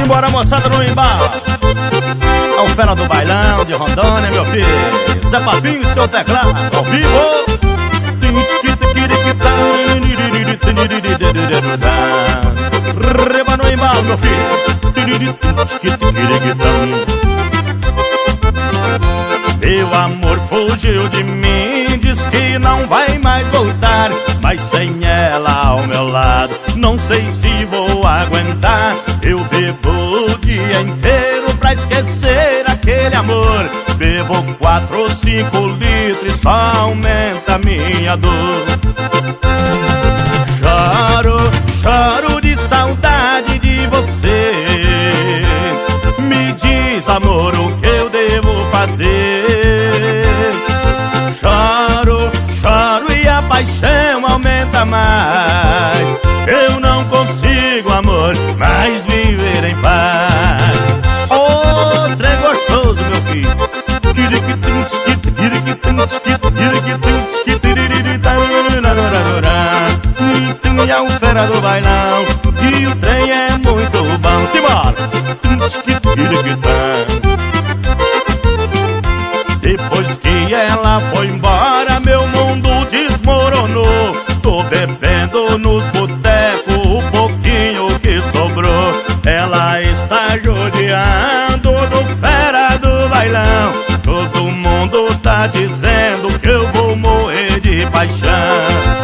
Simbora, moçada, no embalo. É o fera do bailão de Rondônia, meu filho. Zé Papinho, seu teclado, ao vivo. Reba no embalo, meu filho. Meu amor fugiu de mim, diz que não vai mais voltar. Mas sem ela ao meu lado, não sei se vou aguentar. Eu bebo o dia inteiro pra esquecer aquele amor. Bebo 4 ou 5 litros e só aumenta minha dor. Choro, choro de saudade de você. Me diz, amor, o que eu devo fazer? Choro, choro e a paixão aumenta mais. Eu não consigo, amor, mais viver em paz. Oh, trem gostoso, meu filho. É o fera do bailão e o trem é muito bom. Simbora! Depois que ela foi embora, meu mundo desmoronou. Tô bebendo nos botecos o pouquinho que sobrou. Ela está judiando do fera do bailão. Todo mundo tá dizendo que eu vou morrer de paixão.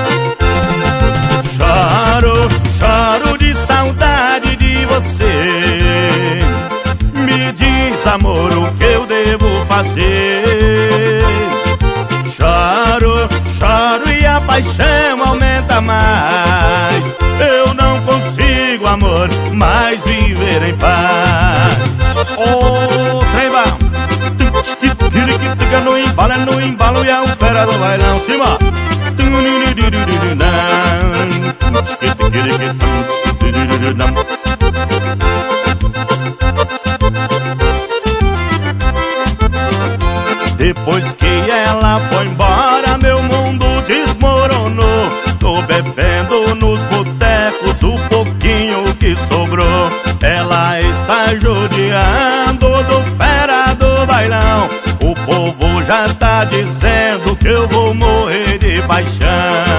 Choro, choro de saudade de você. Me diz, amor, o que eu devo fazer? Choro, choro e a paixão aumenta mais. Eu não consigo, amor, mais viver em paz. Oh, trem bom. No embalo e é o fera do bailão. Cima. Depois que ela foi embora, meu mundo desmoronou. Tô bebendo nos botecos o pouquinho que sobrou. Ela está judiando do fera do bailão. O povo já tá dizendo que eu vou morrer de paixão.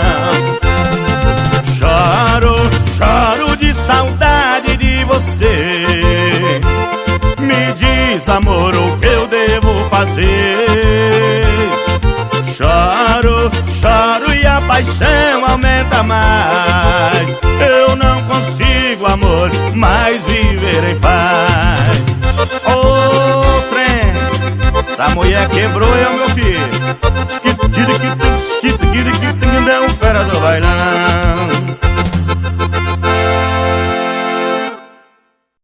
Choro, choro de saudade de você. Me diz, amor, o que eu devo fazer? Choro, choro e a paixão aumenta mais. Eu não consigo, amor, mais viver em paz. Ô, trem, essa mulher quebrou eu, meu filho.